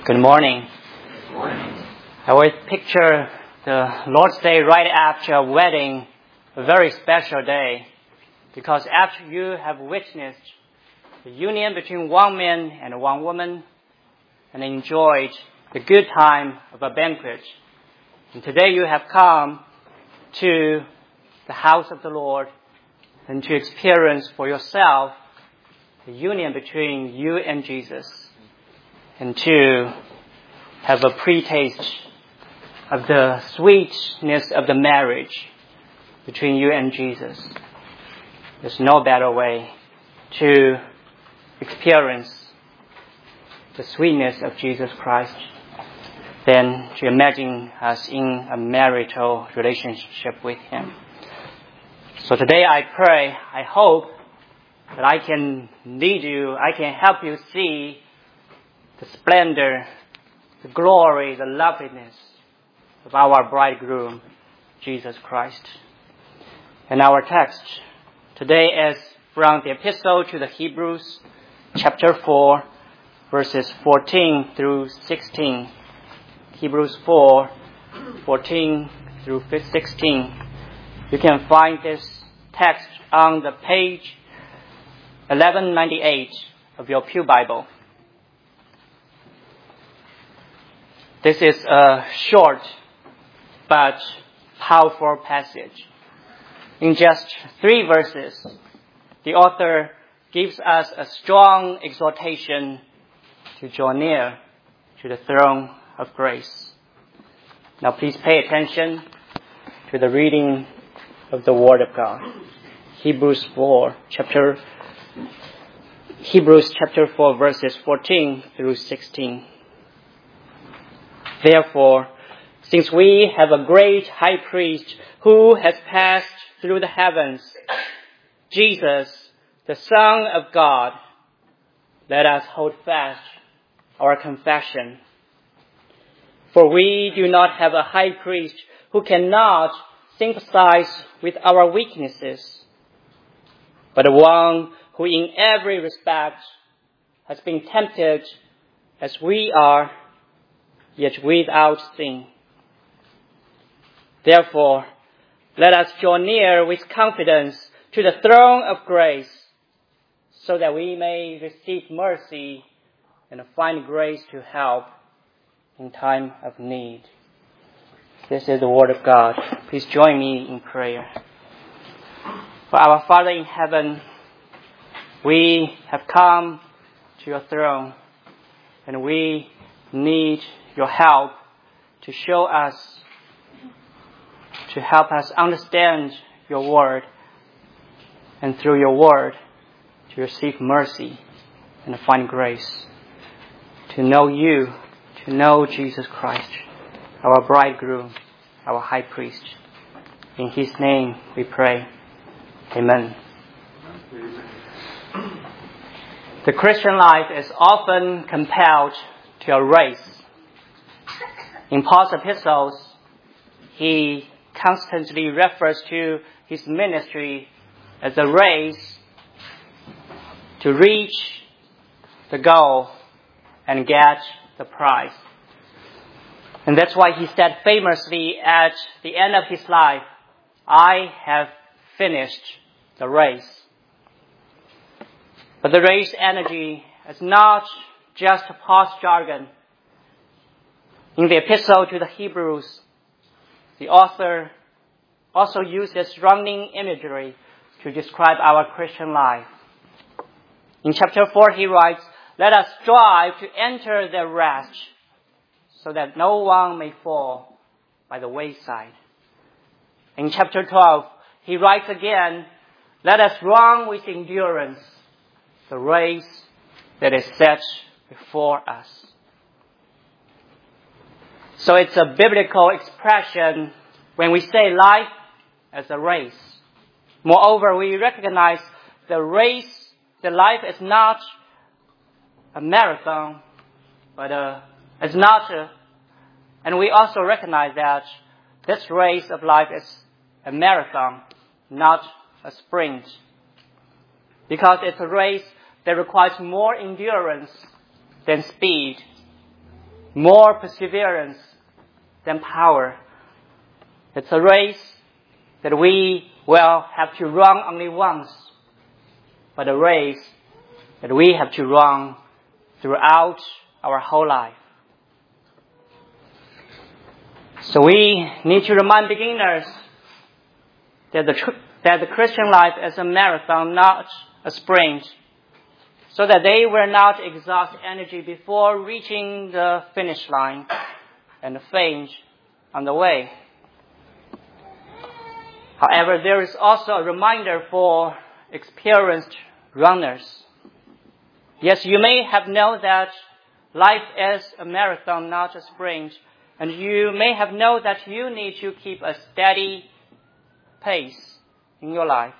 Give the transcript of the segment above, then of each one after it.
Good morning. Good morning. I always picture the Lord's Day right after a wedding, a very special day, because after you have witnessed the union between one man and one woman and enjoyed the good time of a banquet, and today you have come to the house of the Lord and to experience for yourself the union between you and Jesus, and to have a pre-taste of the sweetness of the marriage between you and Jesus. There's no better way to experience the sweetness of Jesus Christ than to imagine us in a marital relationship with Him. So today I pray, I hope that I can lead you, I can help you see the splendor, the glory, the loveliness of our bridegroom, Jesus Christ. And our text today is from the Epistle to the Hebrews, chapter 4, verses 14 through 16. Hebrews 4, 14 through 16. You can find this text on the page 1198 of your Pew Bible. This is a short but powerful passage. In just 3 verses, the author gives us a strong exhortation to draw near to the throne of grace. Now please pay attention to the reading of the Word of God. Hebrews chapter 4, verses 14 through 16. Therefore, since we have a great high priest who has passed through the heavens, Jesus, the Son of God, let us hold fast our confession. For we do not have a high priest who cannot sympathize with our weaknesses, but one who in every respect has been tempted as we are, yet without sin. Therefore, let us draw near with confidence to the throne of grace, so that we may receive mercy and find grace to help in time of need. This is the Word of God. Please join me in prayer. For our Father in heaven, we have come to your throne, and we need your help to show us, to help us understand your word, and through your word to receive mercy and find grace, to know you, to know Jesus Christ, our bridegroom, our high priest. In His name we pray. Amen. The Christian life is often compared to a race. In Paul's epistles, he constantly refers to his ministry as a race to reach the goal and get the prize. And that's why he said famously at the end of his life, I have finished the race. But the race energy is not just Paul's jargon. In the Epistle to the Hebrews, the author also uses running imagery to describe our Christian life. In chapter 4, he writes, let us strive to enter the rest, so that no one may fall by the wayside. In chapter 12, he writes again, let us run with endurance the race that is set before us. So it's a biblical expression when we say life as a race. Moreover, we recognize the life is not a marathon, and we also recognize that this race of life is a marathon, not a sprint. Because it's a race that requires more endurance than speed. more perseverance than power. It's a race that we will have to run only once, but a race that we have to run throughout our whole life. So we need to remind beginners that the Christian life is a marathon, not a sprint, so that they will not exhaust energy before reaching the finish line and faint on the way. However, there is also a reminder for experienced runners. Yes, you may have known that life is a marathon, not a sprint, and you may have known that you need to keep a steady pace in your life.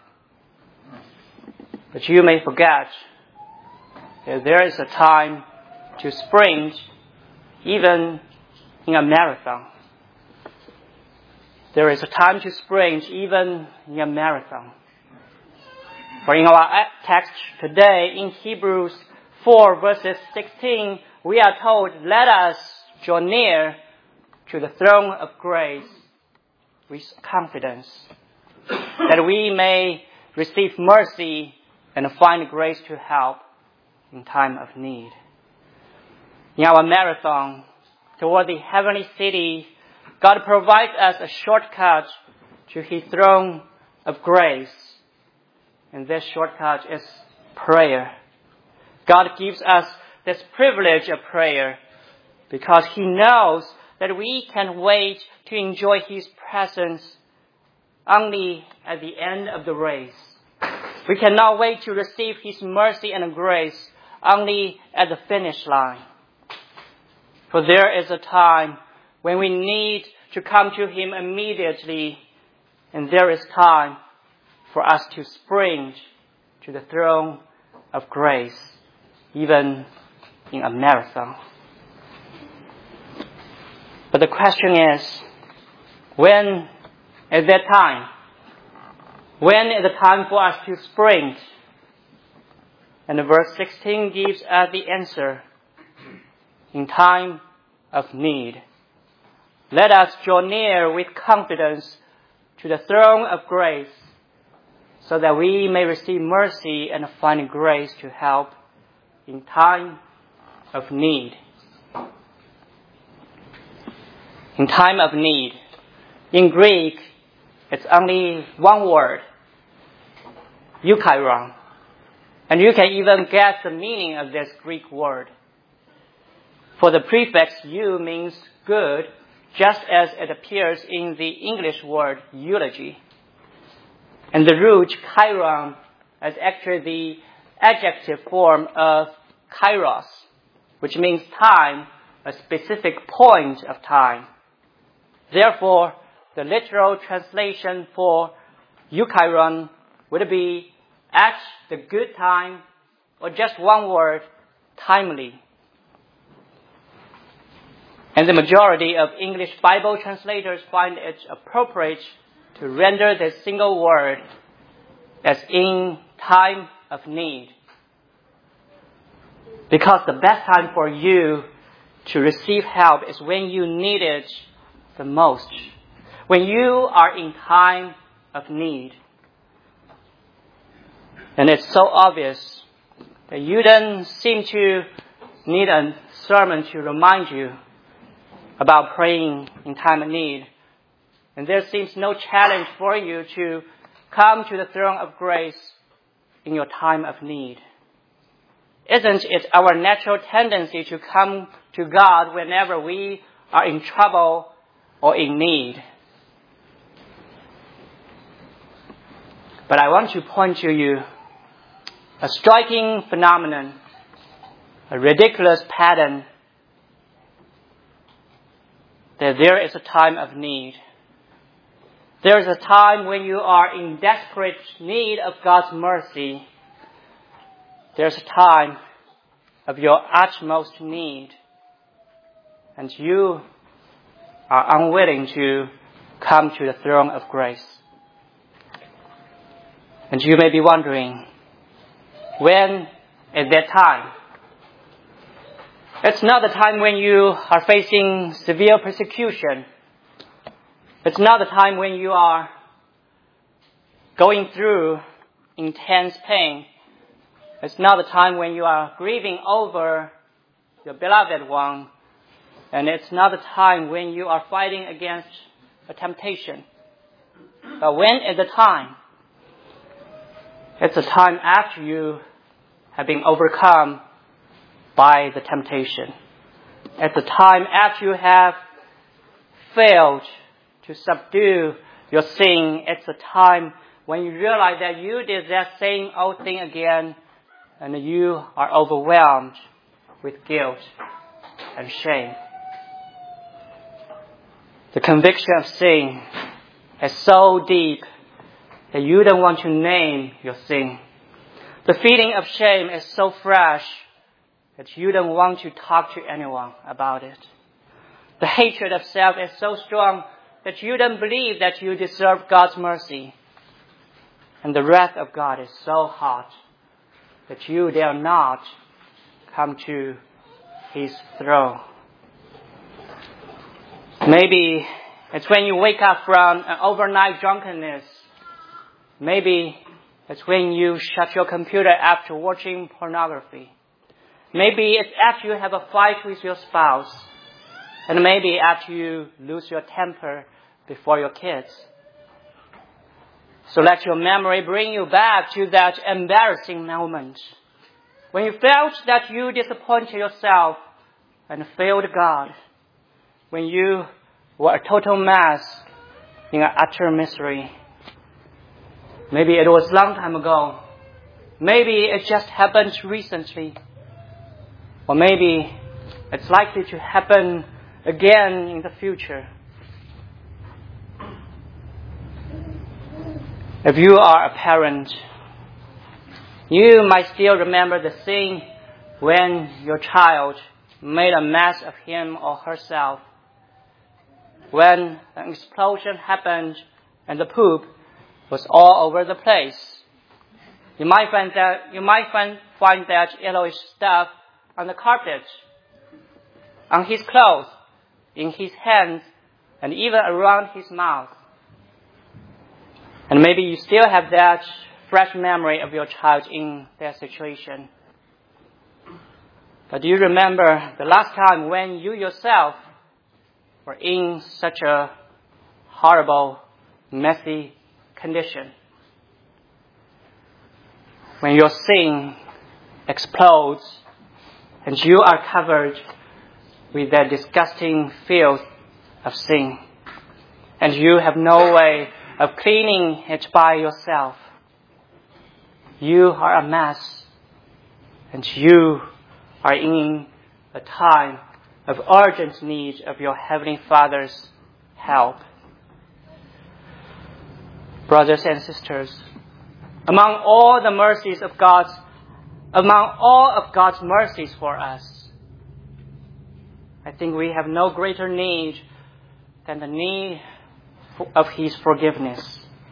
But you may forget that there is a time to sprint even in a marathon. There is a time to sprint even in a marathon. For in our text today, in Hebrews 4 verses 16, we are told, "Let us draw near to the throne of grace with confidence, that we may receive mercy and find grace to help in time of need." In our marathon toward the heavenly city, God provides us a shortcut to His throne of grace. And this shortcut is prayer. God gives us this privilege of prayer because He knows that we can wait to enjoy His presence only at the end of the race. We cannot wait to receive His mercy and grace only at the finish line. For there is a time when we need to come to Him immediately, and there is time for us to sprint to the throne of grace, even in a marathon. But the question is, when is that time? When is the time for us to sprint? And verse 16 gives us the answer. In time of need. Let us draw near with confidence to the throne of grace, so that we may receive mercy and find grace to help in time of need. In time of need. In Greek, it's only one word, eukairon. And you can even guess the meaning of this Greek word. For the prefix eu means good, just as it appears in the English word eulogy. And the root kairon is actually the adjective form of kairos, which means time, a specific point of time. Therefore, the literal translation for eukairon would be at the good time, or just one word, timely. And the majority of English Bible translators find it appropriate to render this single word as in time of need. Because the best time for you to receive help is when you need it the most. When you are in time of need. And it's so obvious that you don't seem to need a sermon to remind you about praying in time of need. And there seems no challenge for you to come to the throne of grace in your time of need. Isn't it our natural tendency to come to God whenever we are in trouble or in need? But I want to point to you a striking phenomenon, a ridiculous pattern, that there is a time of need. There is a time when you are in desperate need of God's mercy. There's a time of your utmost need, and you are unwilling to come to the throne of grace. And you may be wondering, when is that time? It's not the time when you are facing severe persecution. It's not the time when you are going through intense pain. It's not the time when you are grieving over your beloved one. And it's not the time when you are fighting against a temptation. But when is the time? It's the time after you have been overcome by the temptation. It's the time after you have failed to subdue your sin. It's the time when you realize that you did that same old thing again, and you are overwhelmed with guilt and shame. The conviction of sin is so deep that you don't want to name your sin. The feeling of shame is so fresh that you don't want to talk to anyone about it. The hatred of self is so strong that you don't believe that you deserve God's mercy. And the wrath of God is so hot that you dare not come to His throne. Maybe it's when you wake up from an overnight drunkenness. Maybe it's when you shut your computer after watching pornography. Maybe it's after you have a fight with your spouse. And maybe after you lose your temper before your kids. So let your memory bring you back to that embarrassing moment when you felt that you disappointed yourself and failed God. When you were a total mess in utter misery. Maybe it was a long time ago. Maybe it just happened recently. Or maybe it's likely to happen again in the future. If you are a parent, you might still remember the scene when your child made a mess of him or herself. When an explosion happened and the poop was all over the place. You might find that yellowish stuff on the carpet, on his clothes, in his hands, and even around his mouth. And maybe you still have that fresh memory of your child in that situation. But do you remember the last time when you yourself were in such a horrible, messy condition? When your sin explodes and you are covered with that disgusting filth of sin, and you have no way of cleaning it by yourself. You are a mess, and you are in a time of urgent need of your Heavenly Father's help. Brothers and sisters, among all of God's mercies for us, I think we have no greater need than the need of His forgiveness.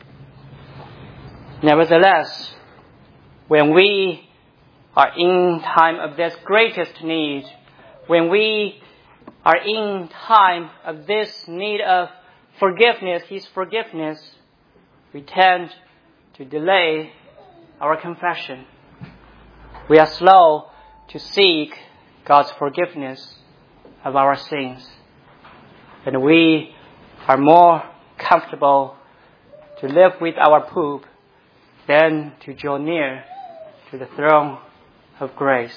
Nevertheless, when we are in time of this greatest need, when we are in time of this need of forgiveness, His forgiveness, we tend to delay our confession. We are slow to seek God's forgiveness of our sins. And we are more comfortable to live with our poop than to draw near to the throne of grace.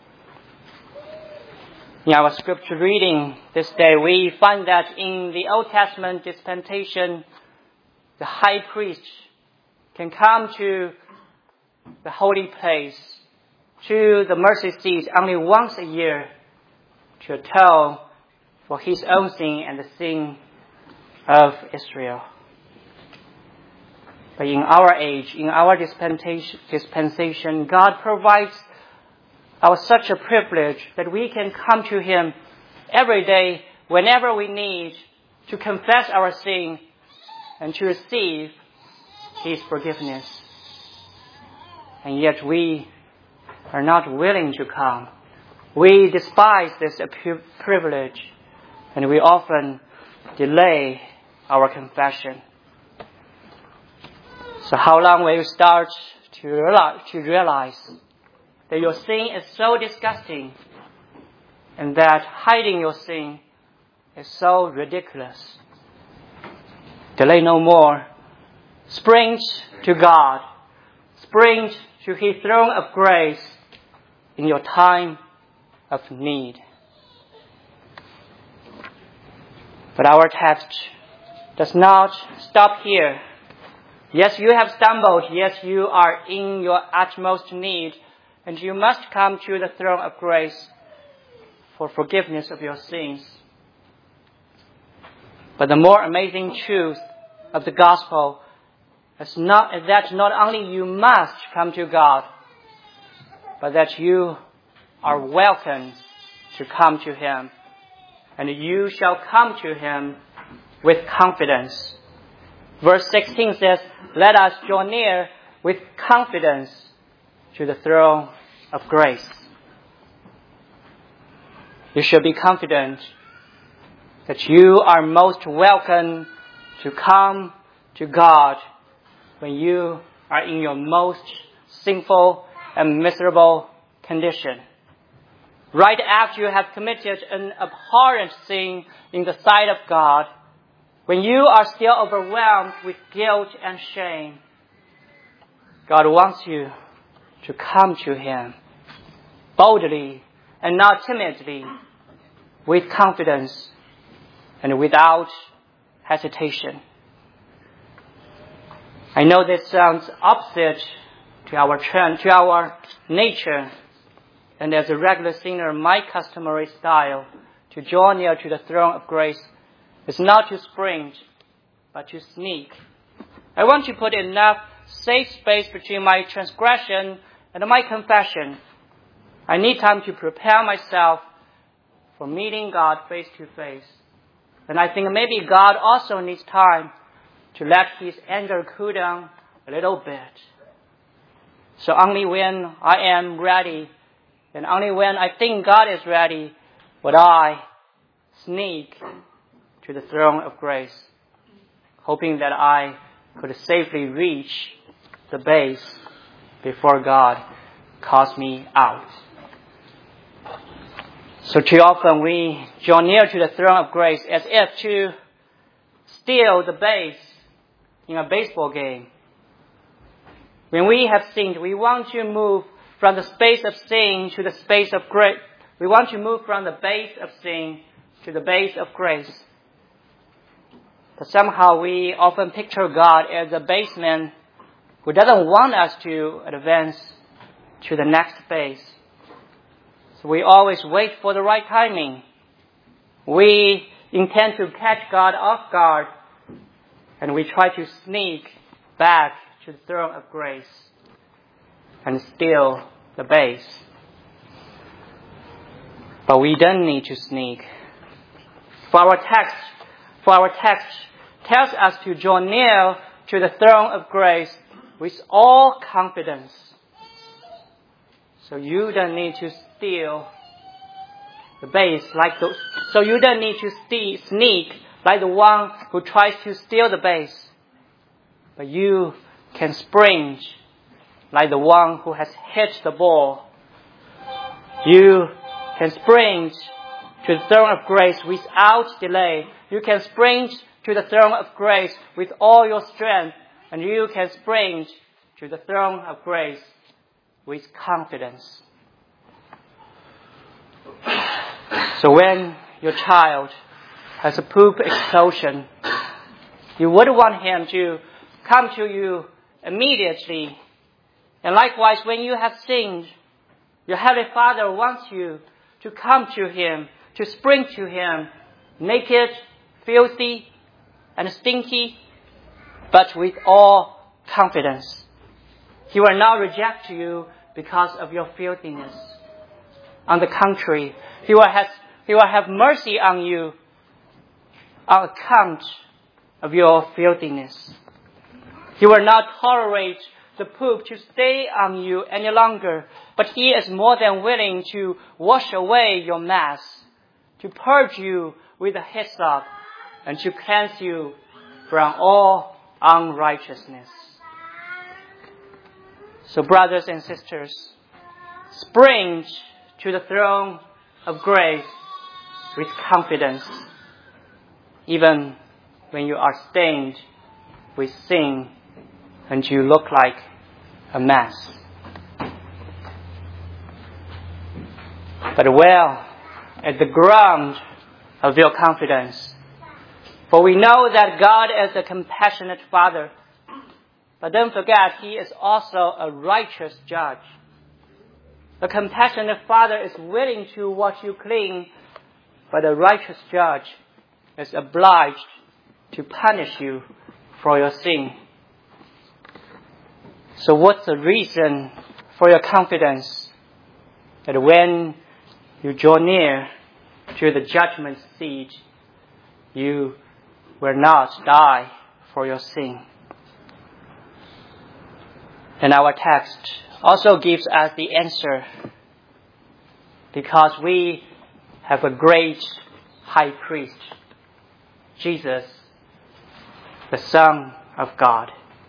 In our scripture reading this day, we find that in the Old Testament dispensation, the high priest can come to the holy place, to the mercy seat, only once a year to atone for his own sin and the sin of Israel. But in our age, in our dispensation, God provides us such a privilege that we can come to Him every day whenever we need to confess our sin and to receive His forgiveness. And yet we are not willing to come. We despise this privilege, and we often delay our confession. So how long will you start to realize that your sin is so disgusting and that hiding your sin is so ridiculous? Delay no more. Spring to God. Spring to His throne of grace in your time of need. But our text does not stop here. Yes, you have stumbled. Yes, you are in your utmost need, and you must come to the throne of grace for forgiveness of your sins. But the more amazing truth of the gospel is that not only you must come to God, but that you are welcome to come to Him, and you shall come to Him with confidence. Verse 16 says, "Let us draw near with confidence to the throne of grace." You should be confident that you are most welcome to come to God when you are in your most sinful and miserable condition. Right after you have committed an abhorrent sin in the sight of God, when you are still overwhelmed with guilt and shame, God wants you to come to Him boldly and not timidly, with confidence and without hesitation. I know this sounds opposite to our trend, to our nature, and as a regular sinner, my customary style to draw near to the throne of grace is not to sprint, but to sneak. I want to put enough safe space between my transgression and my confession. I need time to prepare myself for meeting God face to face. And I think maybe God also needs time to let His anger cool down a little bit. So only when I am ready, and only when I think God is ready, would I sneak to the throne of grace, hoping that I could safely reach the base before God calls me out. So too often we draw near to the throne of grace as if to steal the base in a baseball game. When we have sinned, we want to move from the space of sin to the space of grace. We want to move from the base of sin to the base of grace. But somehow we often picture God as a baseman who doesn't want us to advance to the next base. So we always wait for the right timing. We intend to catch God off guard, and we try to sneak back to the throne of grace and steal the base. But we don't need to sneak. For our text tells us to draw near to the throne of grace with all confidence. So you don't need to steal the base so you don't need to sneak like the one who tries to steal the base. But you can sprint like the one who has hit the ball. You can sprint to the throne of grace without delay. You can sprint to the throne of grace with all your strength. And you can sprint to the throne of grace with confidence. So when your child has a poop explosion, you would want him to come to you immediately. And likewise, when you have sinned, your Heavenly Father wants you to come to Him, to spring to Him, naked, filthy, and stinky, but with all confidence. He will not reject you because of your filthiness. On the contrary, He will have mercy on you on account of your filthiness. He will not tolerate the poop to stay on you any longer, but He is more than willing to wash away your mess, to purge you with the hyssop, and to cleanse you from all unrighteousness. So brothers and sisters, spring to the throne of grace with confidence, even when you are stained with sin and you look like a mess. But well at the ground of your confidence, for we know that God is a compassionate Father, but don't forget He is also a righteous judge. The compassionate Father is willing to wash you clean, but a righteous judge is obliged to punish you for your sin. So what's the reason for your confidence that when you draw near to the judgment seat, you will not die for your sin? And our text also gives us the answer, because we have a great high priest, Jesus, the Son of God.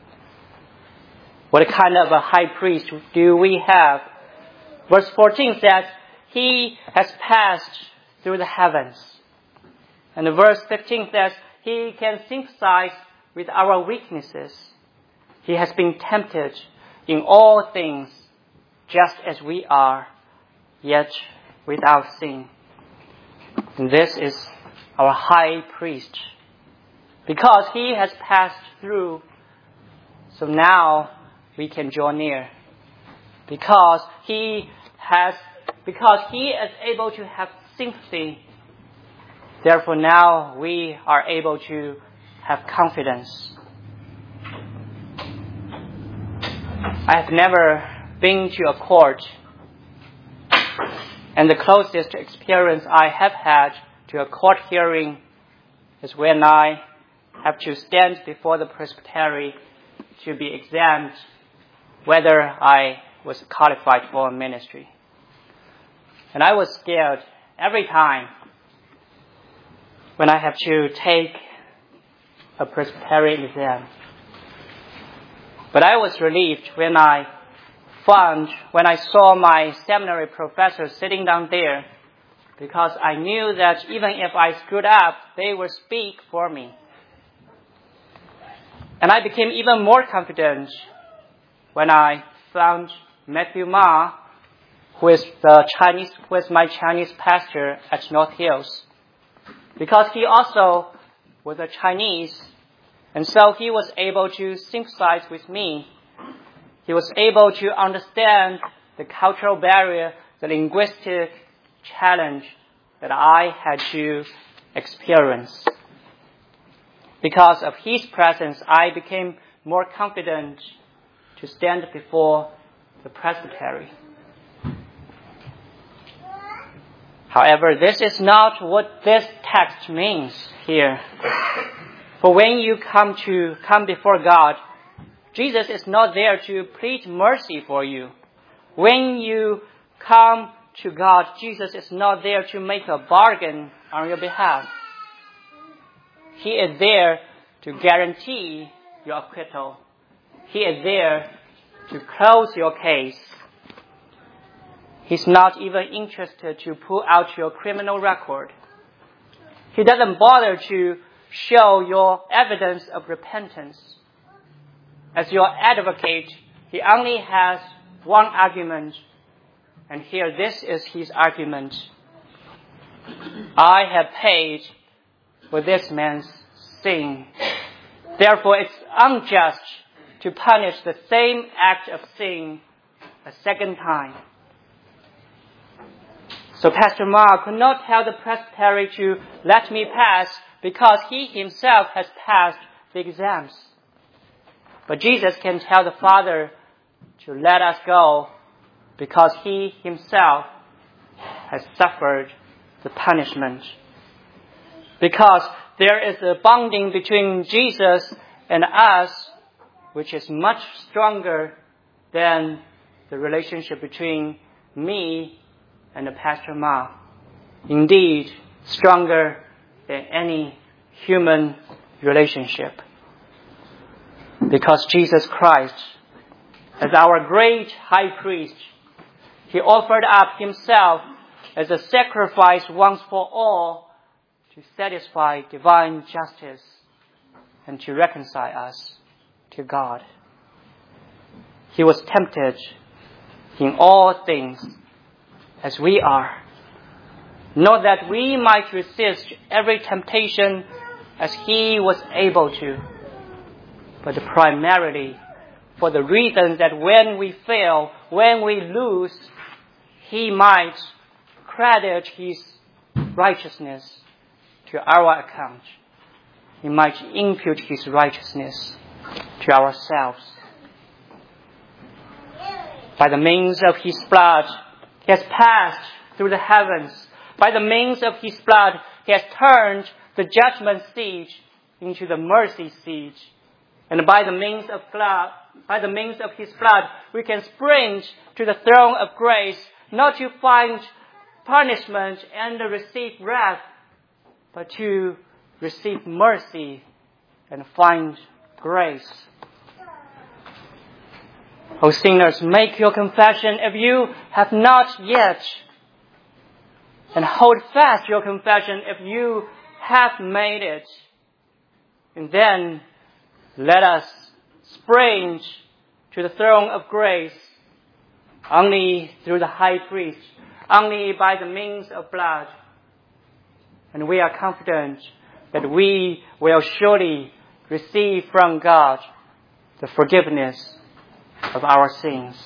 What kind of a high priest do we have? Verse 14 says, He has passed through the heavens. And verse 15 says, He can sympathize with our weaknesses. He has been tempted in all things, just as we are, yet without sin. And this is our high priest, because He has passed through. So now we can draw near, because He is able to have sympathy. Therefore now we are able to have confidence. I have never been to a court, and the closest experience I have had to a court hearing is when I have to stand before the presbytery to be examined whether I was qualified for a ministry. And I was scared every time when I have to take a presbytery exam. But I was relieved when I saw my seminary professor sitting down there, because I knew that even if I screwed up, they would speak for me. And I became even more confident when I found Matthew Ma, who is my Chinese pastor at North Hills, because he also was a Chinese, and so he was able to sympathize with me. He was able to understand the cultural barrier, the linguistic challenge that I had to experience. Because of his presence, I became more confident to stand before the presbytery. However, this is not what this text means here. For when you come before God, Jesus is not there to plead mercy for you. When you come to God, Jesus is not there to make a bargain on your behalf. He is there to guarantee your acquittal. He is there to close your case. He's not even interested to pull out your criminal record. He doesn't bother to show your evidence of repentance. As your advocate, he only has one argument, and here this is his argument. I have paid for this man's sin. Therefore, it's unjust to punish the same act of sin a second time. So Pastor Ma could not tell the presbytery to let me pass because he himself has passed the exams. But Jesus can tell the Father to let us go because he himself has suffered the punishment. Because there is a bonding between Jesus and us which is much stronger than the relationship between me and Pastor Ma. Indeed, stronger than any human relationship. Because Jesus Christ, as our great high priest, He offered up Himself as a sacrifice once for all to satisfy divine justice and to reconcile us to God. He was tempted in all things as we are, not that we might resist every temptation as He was able to, but primarily for the reason that when we fail, when we lose, He might credit His righteousness to our account. He might impute His righteousness to ourselves. By the means of His blood, He has passed through the heavens. By the means of His blood, He has turned the judgment seat into the mercy seat. And by the means of His blood, we can spring to the throne of grace, not to find punishment and receive wrath, but to receive mercy and find grace. O sinners, make your confession if you have not yet, and hold fast your confession if you have made it. And then let us spring to the throne of grace only through the high priest, only by the means of blood. And we are confident that we will surely receive from God the forgiveness of our sins.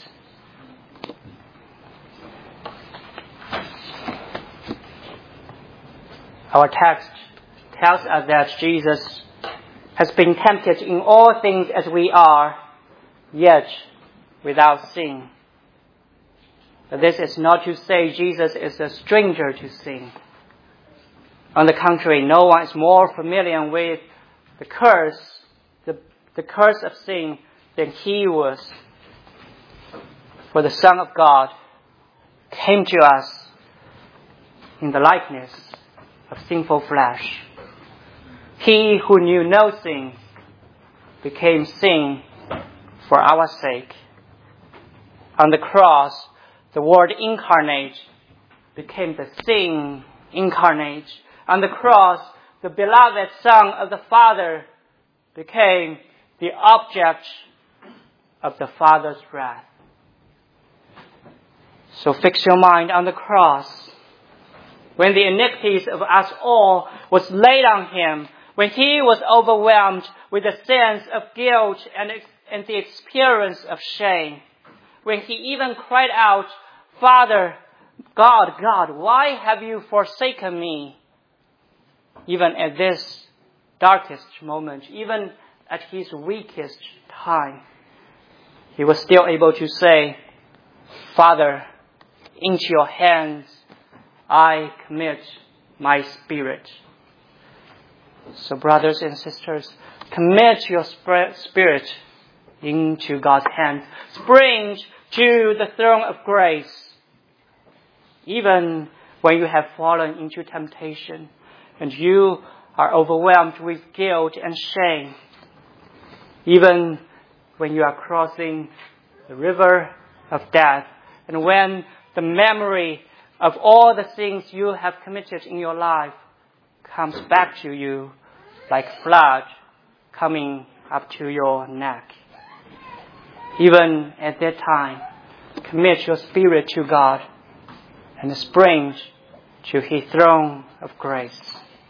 Our text tells us that Jesus has been tempted in all things as we are, yet without sin. But this is not to say Jesus is a stranger to sin. On the contrary, no one is more familiar with the curse of sin than He was. For the Son of God came to us in the likeness of sinful flesh. He who knew no sin became sin for our sake. On the cross, the Word incarnate became the sin incarnate. On the cross, the beloved Son of the Father became the object of the Father's wrath. So fix your mind on the cross. When the iniquities of us all was laid on Him, when He was overwhelmed with the sense of guilt and the experience of shame, when He even cried out, "Father, God, God, why have you forsaken me?" Even at this darkest moment, even at His weakest time, He was still able to say, "Father, into your hands I commit my spirit." So brothers and sisters, commit your spirit into God's hands. Spring to the throne of grace. Even when you have fallen into temptation and you are overwhelmed with guilt and shame. Even when you are crossing the river of death, and when the memory of all the things you have committed in your life comes back to you like flood coming up to your neck. Even at that time, commit your spirit to God and spring to His throne of grace.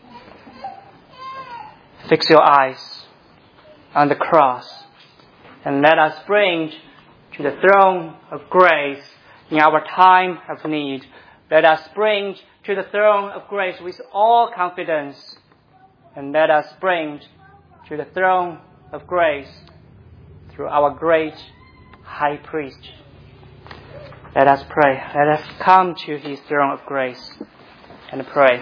Fix your eyes on the cross and let us spring to the throne of grace in our time of need. Let us spring to the throne of grace with all confidence, and let us spring to the throne of grace through our great high priest. Let us pray. Let us come to His throne of grace and pray.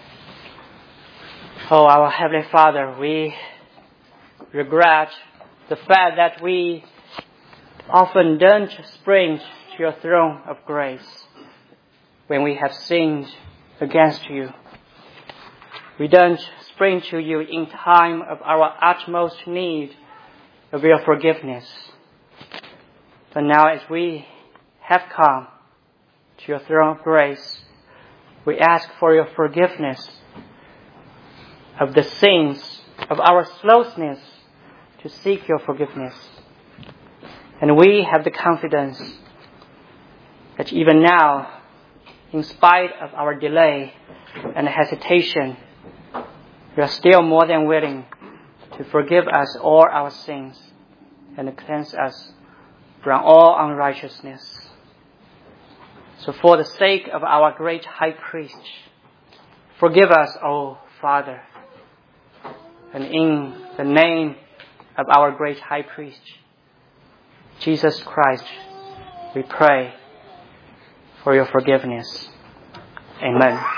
Oh, our Heavenly Father, we regret the fact that we often don't spring to your throne of grace when we have sinned against you. We don't spring to you in time of our utmost need of your forgiveness. But now as we have come to your throne of grace, we ask for your forgiveness of the sins of our slowness to seek your forgiveness. And we have the confidence that even now, in spite of our delay and hesitation, you are still more than willing to forgive us all our sins and cleanse us from all unrighteousness. So for the sake of our great high priest, forgive us, O Father. And in the name of our great high priest, Jesus Christ, we pray for your forgiveness. Amen.